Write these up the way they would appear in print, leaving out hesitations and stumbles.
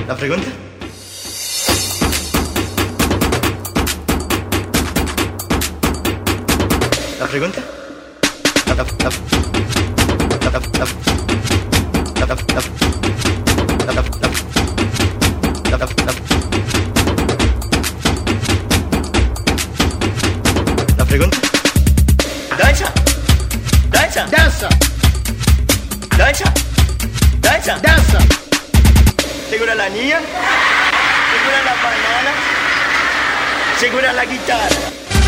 ¿La pregunta? ¿La pregunta? ¿La pregunta? Danza, danza, Danza, danza, danza, danza, segura la niña, segura la banana, segura la guitarra.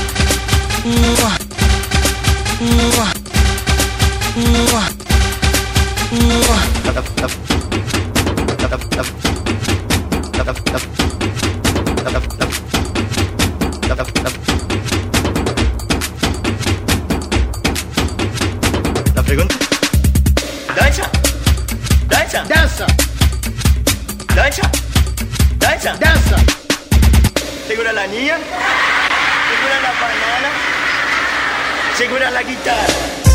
¿La pregunta? Danza, danza, danza, danza, danza, danza, segura la niña, segura la banana, segura la guitarra.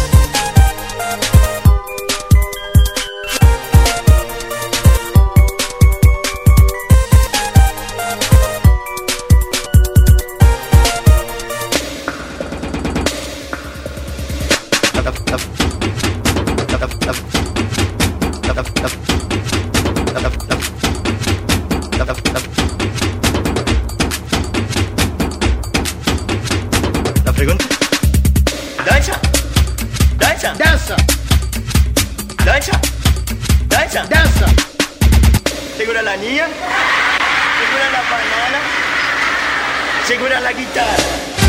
¿La pregunta? Danza, danza, danza, danza, danza, danza, segura la niña, segura la banana, segura la guitarra.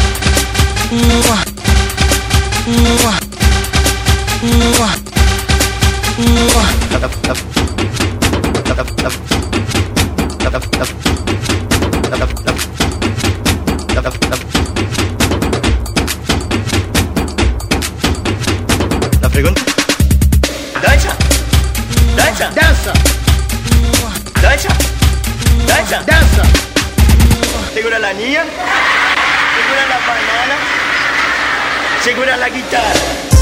¿La pregunta? Danza, danza, danza, danza, danza, danza, segura la niña, segura la banana, segura la guitarra.